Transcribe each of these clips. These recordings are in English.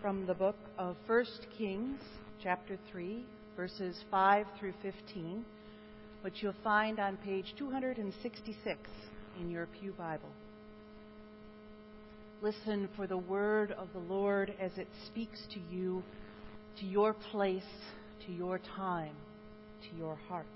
from the book of 1 Kings, chapter 3, verses 5 through 15, which you'll find on page 266 in your Pew Bible. Listen for the word of the Lord as it speaks to you, to your place, to your time, to your heart.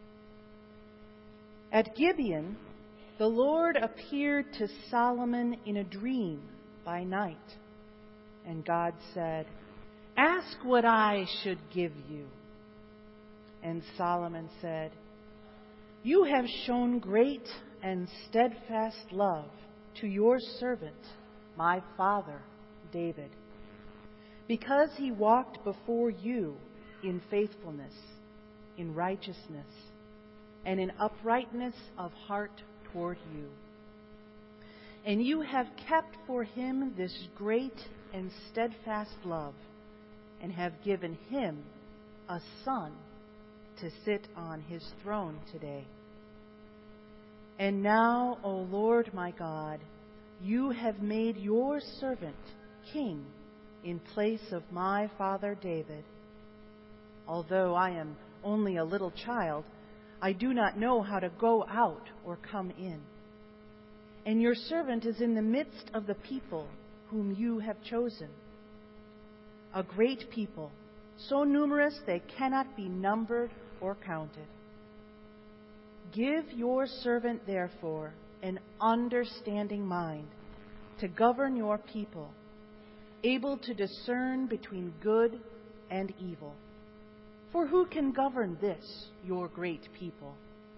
At Gibeon, the Lord appeared to Solomon in a dream by night. And God said, "Ask what I should give you." And Solomon said, "You have shown great and steadfast love to your servant, my father David, because he walked before you in faithfulness, in righteousness, and in uprightness of heart toward you. And you have kept for him this great and steadfast love, and have given him a son to sit on his throne today. And now, O Lord my God, you have made your servant king in place of my father David. Although I am only a little child, I do not know how to go out or come in. And your servant is in the midst of the people whom you have chosen, a great people, so numerous they cannot be numbered or counted. Give your servant, therefore, an understanding mind to govern your people, able to discern between good and evil. For who can govern this, your great people?"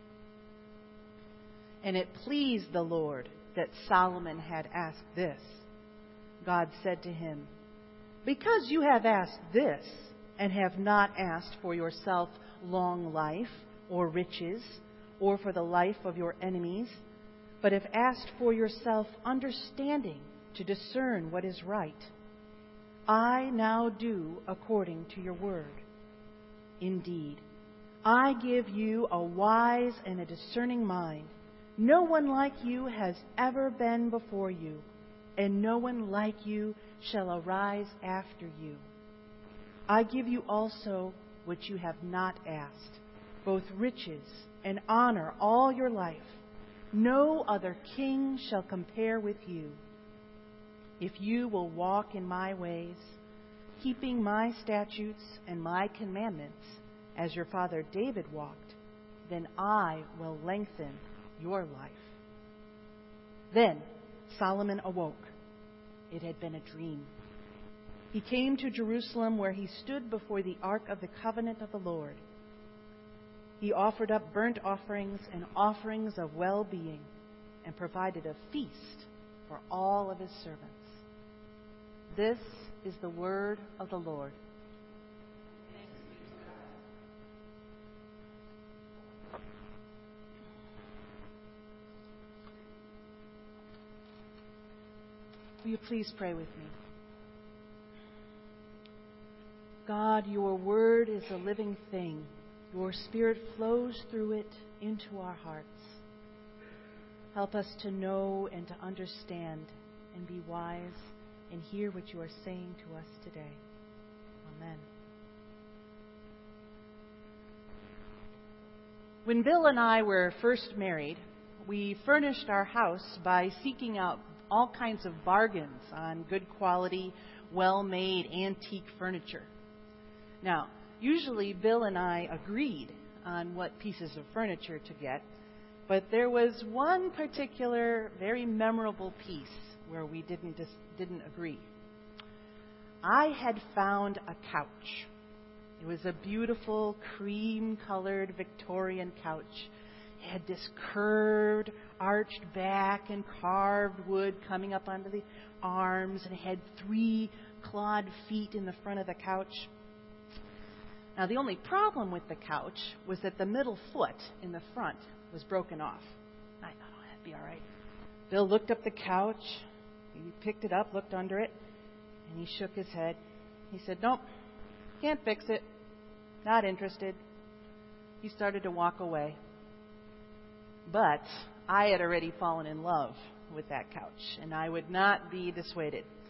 And it pleased the Lord that Solomon had asked this. God said to him, "Because you have asked this, and have not asked for yourself long life, or riches, or for the life of your enemies, but have asked for yourself understanding to discern what is right, I now do according to your word. Indeed, I give you a wise and a discerning mind. No one like you has ever been before you, and no one like you shall arise after you. I give you also what you have not asked, both riches and honor all your life. No other king shall compare with you. If you will walk in my ways, keeping my statutes and my commandments, as your father David walked, then I will lengthen your life." Then Solomon awoke. It had been a dream. He came to Jerusalem, where he stood before the ark of the covenant of the Lord. He offered up burnt offerings and offerings of well-being, and provided a feast for all of his servants. This is the word of the Lord. Will you please pray with me? God, your word is a living thing. Your Spirit flows through it into our hearts. Help us to know and to understand and be wise and hear what you are saying to us today. Amen. When Bill and I were first married, we furnished our house by seeking out all kinds of bargains on good quality, well-made antique furniture. Now, usually Bill and I agreed on what pieces of furniture to get, but there was one particular very memorable piece where we didn't agree. I had found a couch. It was a beautiful cream-colored Victorian couch. It had this curved, arched back and carved wood coming up onto the arms, and it had 3 clawed feet in the front of the couch. Now, the only problem with the couch was that the middle foot in the front was broken off. I thought, oh, that'd be all right. Bill looked up the couch. He picked it up, looked under it, and he shook his head. He said, "Nope, can't fix it. Not interested." He started to walk away. But I had already fallen in love with that couch, and I would not be dissuaded.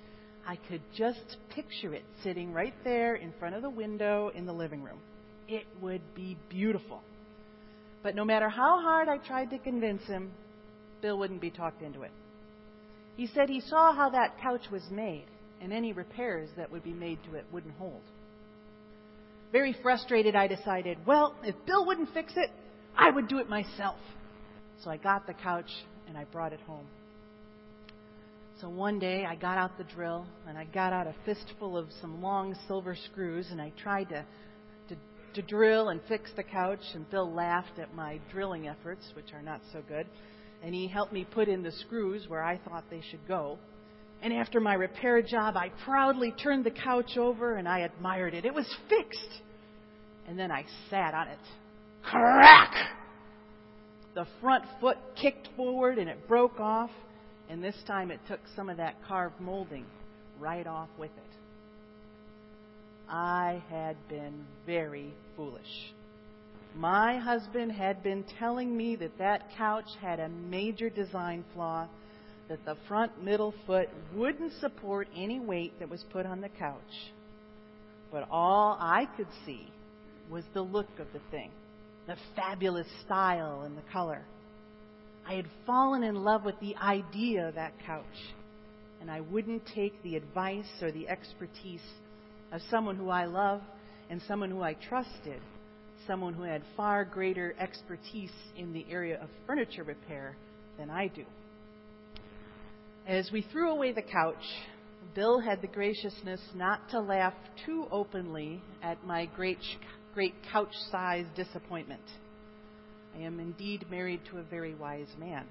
I could just picture it sitting right there in front of the window in the living room. It would be beautiful. But no matter how hard I tried to convince him, Bill wouldn't be talked into it. He said he saw how that couch was made, and any repairs that would be made to it wouldn't hold. Very frustrated, I decided, well, if Bill wouldn't fix it, I would do it myself. So I got the couch and I brought it home. So one day I got out the drill and I got out a fistful of some long silver screws and I tried to drill and fix the couch, and Bill laughed at my drilling efforts, which are not so good, and he helped me put in the screws where I thought they should go. And after my repair job, I proudly turned the couch over and I admired it. It was fixed. And then I sat on it. Crack! The front foot kicked forward and it broke off, and this time it took some of that carved molding right off with it. I had been very foolish. My husband had been telling me that couch had a major design flaw, that the front middle foot wouldn't support any weight that was put on the couch. But all I could see was the look of the thing, the fabulous style and the color. I had fallen in love with the idea of that couch, and I wouldn't take the advice or the expertise of someone who I love and someone who I trusted, someone who had far greater expertise in the area of furniture repair than I do. As we threw away the couch, Bill had the graciousness not to laugh too openly at my great couch-sized disappointment. I am indeed married to a very wise man.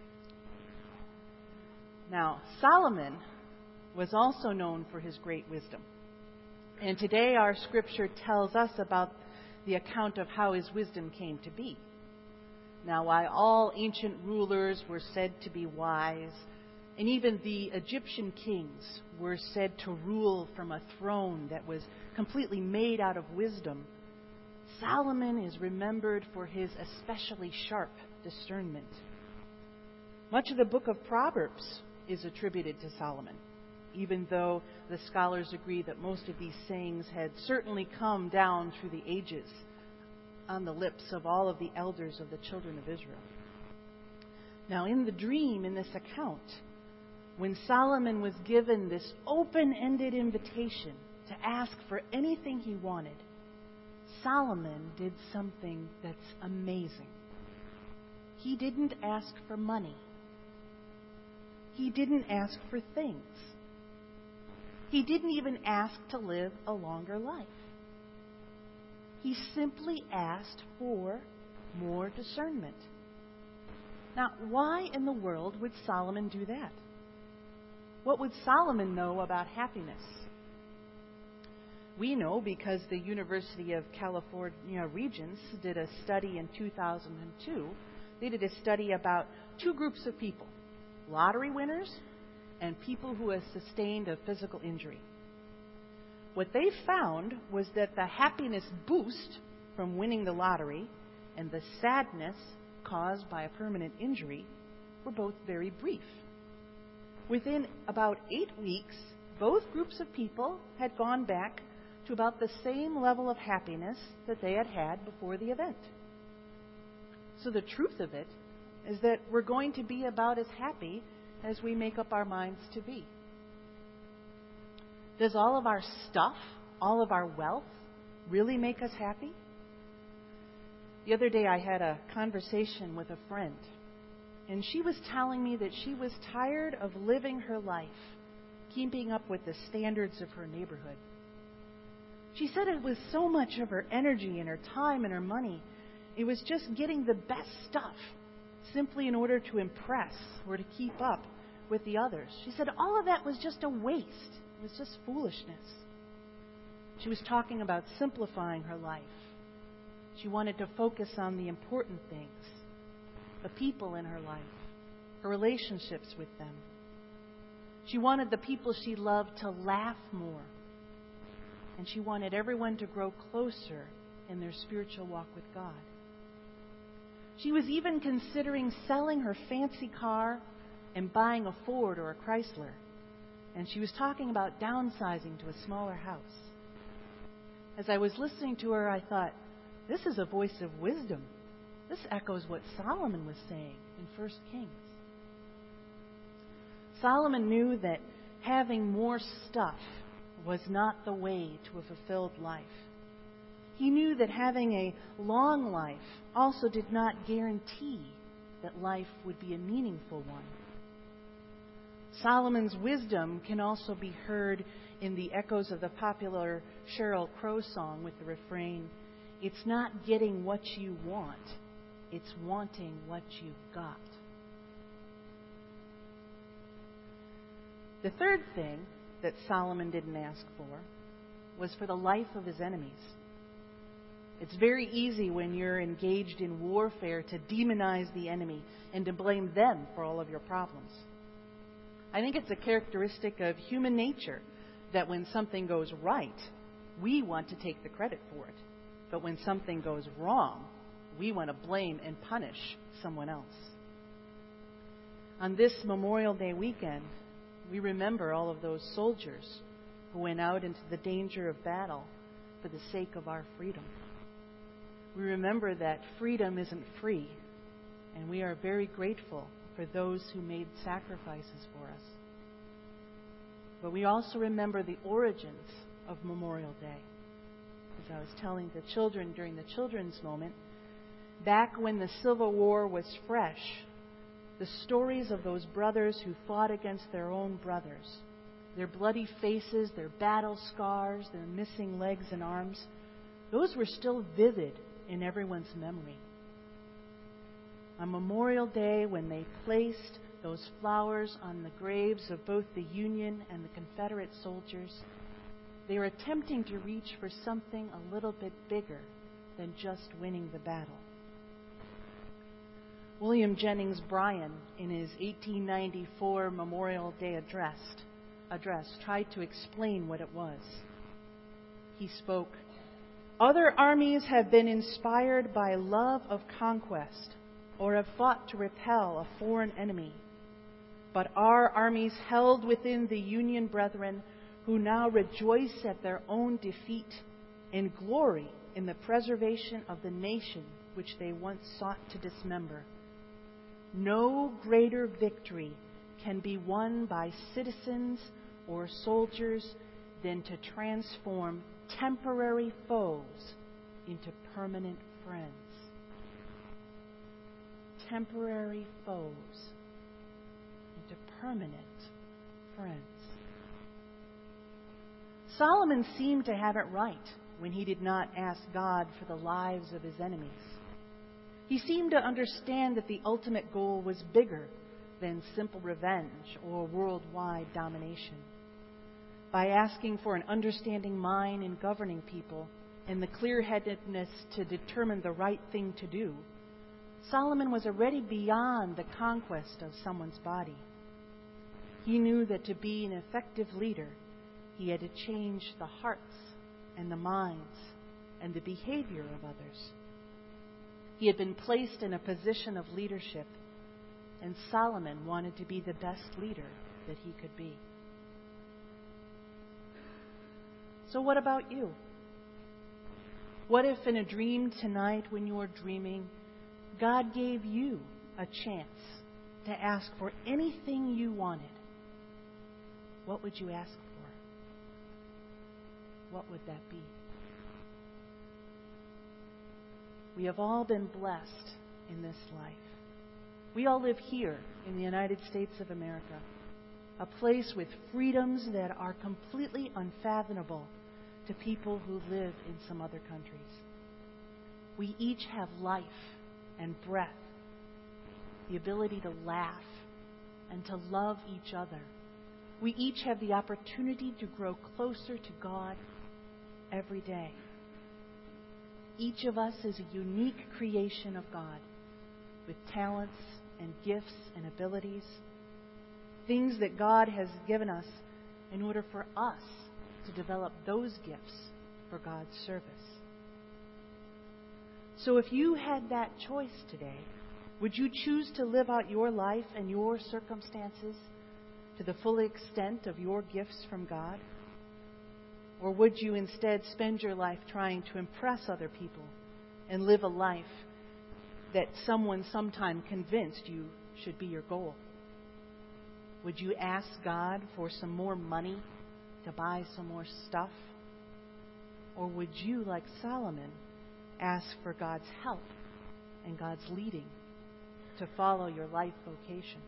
Now, Solomon was also known for his great wisdom. And today our scripture tells us about the account of how his wisdom came to be. Now, while all ancient rulers were said to be wise, and even the Egyptian kings were said to rule from a throne that was completely made out of wisdom, Solomon is remembered for his especially sharp discernment. Much of the book of Proverbs is attributed to Solomon, even though the scholars agree that most of these sayings had certainly come down through the ages on the lips of all of the elders of the children of Israel. Now, in the dream, in this account, when Solomon was given this open-ended invitation to ask for anything he wanted, Solomon did something that's amazing. He didn't ask for money. He didn't ask for things. He didn't even ask to live a longer life. He simply asked for more discernment. Now, why in the world would Solomon do that? What would Solomon know about happiness? We know because the University of California Regents did a study in 2002. They did a study about two groups of people, lottery winners and people who have sustained a physical injury. What they found was that the happiness boost from winning the lottery and the sadness caused by a permanent injury were both very brief. Within about 8 weeks, both groups of people had gone back to about the same level of happiness that they had had before the event. So the truth of it is that we're going to be about as happy as we make up our minds to be. Does all of our stuff, all of our wealth, really make us happy? The other day I had a conversation with a friend, and she was telling me that she was tired of living her life keeping up with the standards of her neighborhood. She said it was so much of her energy and her time and her money. It was just getting the best stuff simply in order to impress or to keep up with the others. She said all of that was just a waste. It was just foolishness. She was talking about simplifying her life. She wanted to focus on the important things, the people in her life, her relationships with them. She wanted the people she loved to laugh more. And she wanted everyone to grow closer in their spiritual walk with God. She was even considering selling her fancy car and buying a Ford or a Chrysler. And she was talking about downsizing to a smaller house. As I was listening to her, I thought, this is a voice of wisdom. This echoes what Solomon was saying in 1 Kings. Solomon knew that having more stuff was not the way to a fulfilled life. He knew that having a long life also did not guarantee that life would be a meaningful one. Solomon's wisdom can also be heard in the echoes of the popular Sheryl Crow song with the refrain, "It's not getting what you want, it's wanting what you've got." The third thing that Solomon didn't ask for was for the life of his enemies. It's very easy when you're engaged in warfare to demonize the enemy and to blame them for all of your problems. I think it's a characteristic of human nature that when something goes right, we want to take the credit for it. But when something goes wrong, we want to blame and punish someone else. On this Memorial Day weekend, we remember all of those soldiers who went out into the danger of battle for the sake of our freedom. We remember that freedom isn't free, and we are very grateful for those who made sacrifices for us. But we also remember the origins of Memorial Day. As I was telling the children during the children's moment, back when the Civil War was fresh, the stories of those brothers who fought against their own brothers, their bloody faces, their battle scars, their missing legs and arms, those were still vivid in everyone's memory. On Memorial Day, when they placed those flowers on the graves of both the Union and the Confederate soldiers, they were attempting to reach for something a little bit bigger than just winning the battle. William Jennings Bryan, in his 1894 Memorial Day address, tried to explain what it was. He spoke, "Other armies have been inspired by love of conquest or have fought to repel a foreign enemy. But our armies held within the Union brethren who now rejoice at their own defeat and glory in the preservation of the nation which they once sought to dismember. No greater victory can be won by citizens or soldiers than to transform temporary foes into permanent friends." Temporary foes into permanent friends. Solomon seemed to have it right when he did not ask God for the lives of his enemies. He seemed to understand that the ultimate goal was bigger than simple revenge or worldwide domination. By asking for an understanding mind in governing people and the clear-headedness to determine the right thing to do, Solomon was already beyond the conquest of someone's body. He knew that to be an effective leader, he had to change the hearts and the minds and the behavior of others. He had been placed in a position of leadership, and Solomon wanted to be the best leader that he could be. So what about you? What if in a dream tonight when you're dreaming, God gave you a chance to ask for anything you wanted? What would you ask for? What would that be? We have all been blessed in this life. We all live here in the United States of America, a place with freedoms that are completely unfathomable to people who live in some other countries. We each have life and breath, the ability to laugh and to love each other. We each have the opportunity to grow closer to God every day. Each of us is a unique creation of God with talents and gifts and abilities, things that God has given us in order for us to develop those gifts for God's service. So if you had that choice today, would you choose to live out your life and your circumstances to the full extent of your gifts from God? Or would you instead spend your life trying to impress other people and live a life that someone sometime convinced you should be your goal? Would you ask God for some more money to buy some more stuff? Or would you, like Solomon, ask for God's help and God's leading to follow your life vocation?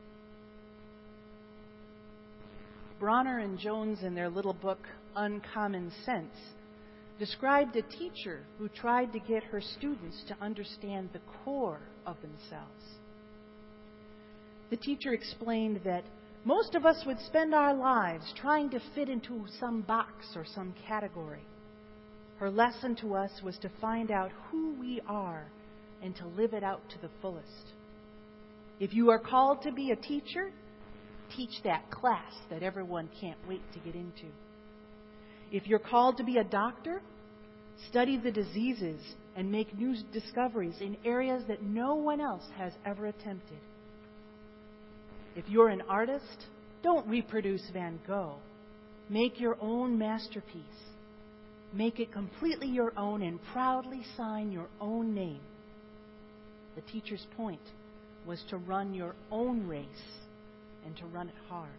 Bronner and Jones, in their little book, Uncommon Sense, described a teacher who tried to get her students to understand the core of themselves. The teacher explained that most of us would spend our lives trying to fit into some box or some category. Her lesson to us was to find out who we are and to live it out to the fullest. If you are called to be a teacher, teach that class that everyone can't wait to get into. If you're called to be a doctor, study the diseases and make new discoveries in areas that no one else has ever attempted. If you're an artist, don't reproduce Van Gogh. Make your own masterpiece. Make it completely your own and proudly sign your own name. The teacher's point was to run your own race and to run it hard.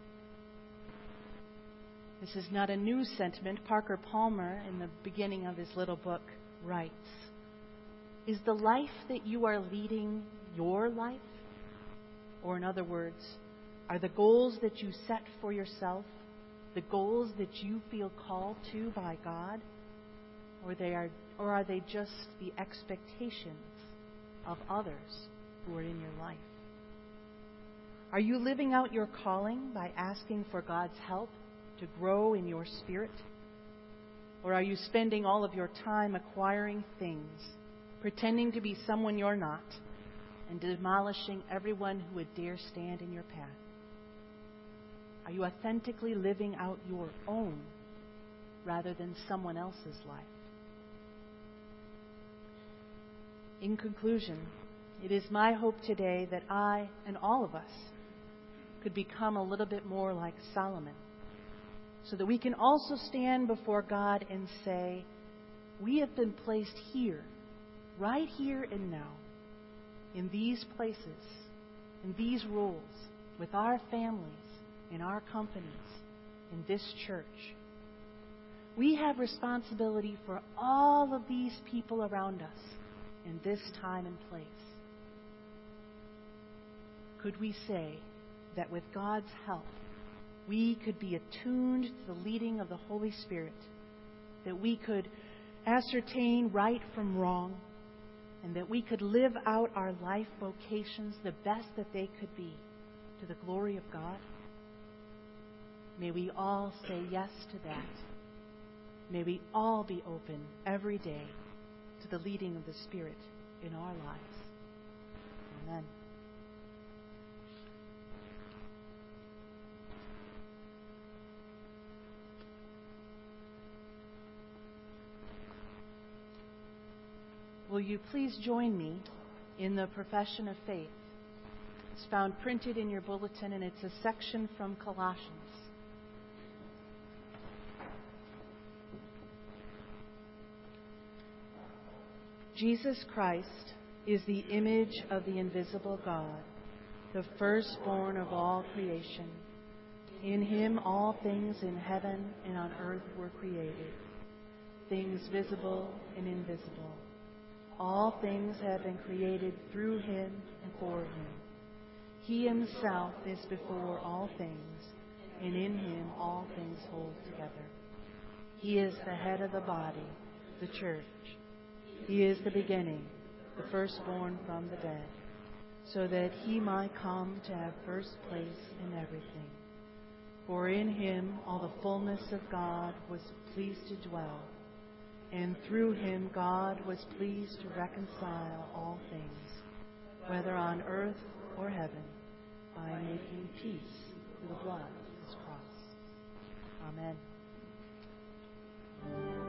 This is not a new sentiment. Parker Palmer, in the beginning of his little book, writes, "Is the life that you are leading your life? Or in other words, are the goals that you set for yourself the goals that you feel called to by God? Or are they just the expectations of others who are in your life? Are you living out your calling by asking for God's help to grow in your spirit? Or are you spending all of your time acquiring things, pretending to be someone you're not, and demolishing everyone who would dare stand in your path? Are you authentically living out your own rather than someone else's life? In conclusion, it is my hope today that I and all of us could become a little bit more like Solomon, so that we can also stand before God and say, we have been placed here, right here and now, in these places, in these roles, with our families, in our companies, in this church. We have responsibility for all of these people around us in this time and place. Could we say that with God's help, we could be attuned to the leading of the Holy Spirit, that we could ascertain right from wrong, and that we could live out our life vocations the best that they could be to the glory of God? May we all say yes to that. May we all be open every day to the leading of the Spirit in our lives. Amen. Will you please join me in the profession of faith? It's found printed in your bulletin, and it's a section from Colossians. Jesus Christ is the image of the invisible God, the firstborn of all creation. In him all things in heaven and on earth were created, things visible and invisible. All things have been created through him and for him. He himself is before all things, and in him all things hold together. He is the head of the body, the church. He is the beginning, the firstborn from the dead, so that he might come to have first place in everything. For in him all the fullness of God was pleased to dwell, and through him God was pleased to reconcile all things, whether on earth or heaven, by making peace through the blood of his cross. Amen.